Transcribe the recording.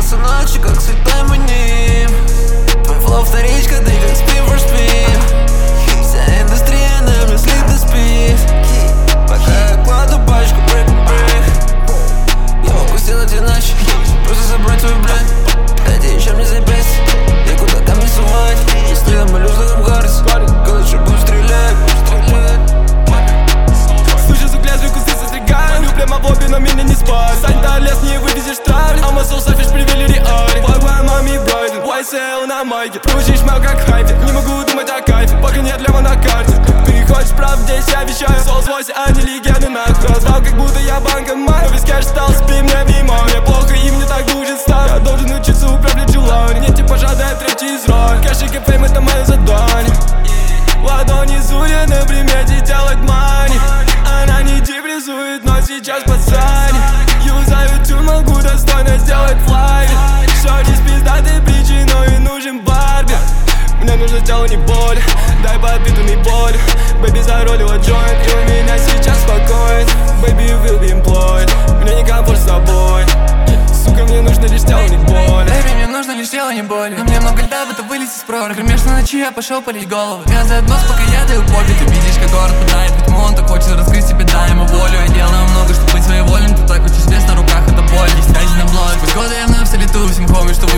снился ночи, как святой маним. Твой флоу вторичка, ты как спин for speed. Вся индустрия на мне слит и спит. Пока я кладу пачку break on break. Я могу сделать иначе, просто забрать твой блядь. Дайте еще мне запястье, я куда там не сувать. Если я молюсь на Гаррис, лучше будем стрелять. Слышу звук лезвия, кусты состригаю. Лю прямо в лобби, но меня не спать. Сань, до лес, не вывезешь травли. А мой соус офиш привели реали. Плагуя маме брайден, YSL на майке. Проучишь мел как хайпе, не могу думать о кайфе, пока нет лева на карте. Ты хочешь прав, здесь я вещаю. Соус войсе, а не легенды нахуй. Раздал, как будто я банкомат. Но весь кэш стал, спи мне мимо. Мне плохо, и мне так будет стать. Я должен учиться управлять желанием. Нет, типа жадает третий из роли. Кэшик и фейм, это мое задание. Ладони зудят на примете делать мани. Она не депрессует, но сейчас пацане. Юзаю тюн, могу достойно сделать флайт. Шорти с пиздатой причиной нужен барбер. Мне нужно тело, не боль. Дай подпитанный боль. Бэби заролила джойнт, и у меня сейчас спокойно. Baby, you will be employed. Мне не комфорт с тобой. Сука, мне нужно лишь тело, не боль. Baby, мне нужно лишь тело, не боль. На мне много льда, будто вылез из пророк. Кромешной ночи я пошел полить голову. Вязает нос, пока я даю попе. Ты видишь, как город падает, ведь он так хочет раскрыть себе, дай ему волю. Я делаю много, чтобы быть своевольным. Ты так учишь вес на руках, это боль. Не связи на блог. Сквозь годы я вновь все лету, всем хомишь, что